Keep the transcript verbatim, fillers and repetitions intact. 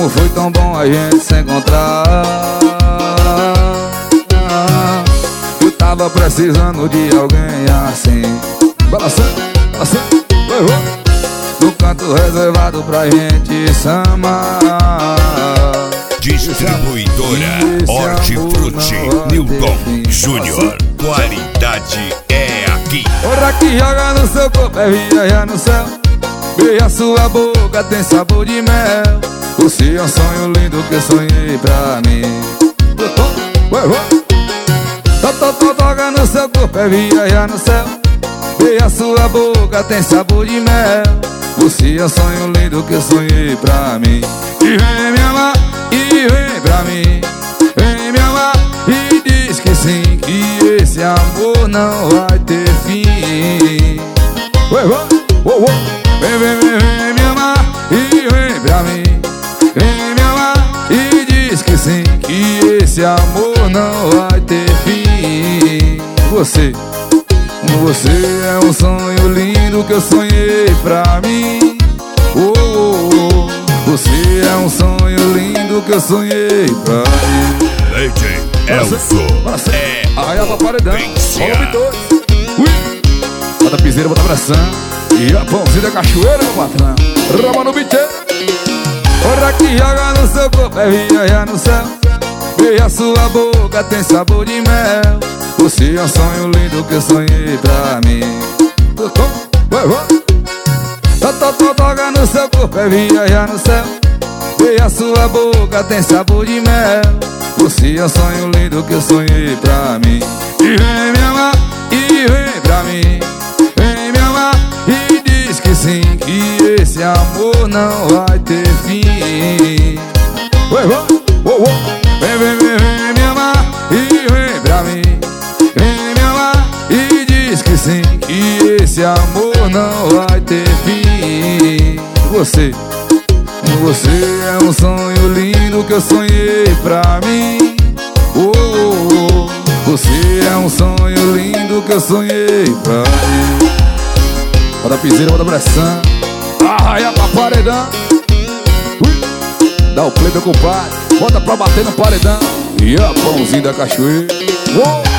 Como foi tão bom a gente se encontrar. Eu tava precisando de alguém assim. Balançando, balançando, levou. No canto reservado pra gente se amar. Distribuidora Hortifruti Newton Júnior. Qualidade é aqui. Ora que joga no seu corpo é viajar no céu. Beija sua boca, tem sabor de mel. Você é um sonho lindo que eu sonhei pra mim. Tô, tô, toca no seu corpo é viajar no céu. Beija sua boca, tem sabor de mel. Você é um sonho lindo que eu sonhei pra mim. E vem me amar, e vem pra mim. Vem me amar e diz que sim, que esse amor não vai ter fim. Ué, ué, ué, ué. Vem, vem, vem, vem me amar e vem pra mim. Vem me amar e diz que sim, que esse amor não vai ter fim. Você, você é um sonho lindo que eu sonhei pra mim. Oh, oh, oh. Você é um sonho lindo que eu sonhei pra mim. D J Elson é aí a paredão. Olha o dois. Ui. Bota piseira, bota pressão. E a pãozinha da cachoeira, meu patrão. Rama no beat. Ora que joga no seu corpo é viajar no céu. Beija sua boca, tem sabor de mel. Você é um sonho lindo que eu sonhei pra mim. Toca no seu corpo é viajar no céu. Beija sua boca, tem sabor de mel. Você é um sonho lindo que eu sonhei pra mim. E vem me amar, e vem pra mim. Vem me amar e diz que sim, que esse amor não vai ter fim. Ué, ué, ué, ué. Vem, vem, vem, vem me amar e vem pra mim. Vem me amar e diz que sim, que esse amor não vai ter fim. Você, você é um sonho lindo que eu sonhei pra mim. Oh, oh, oh. Você é um sonho lindo que eu sonhei pra mim. Bota piseira, bota pressão. Arraia pra paredão. Ui. Dá o play, meu compadre. Bota pra bater no paredão. E a pãozinha da cachoeira. Oh.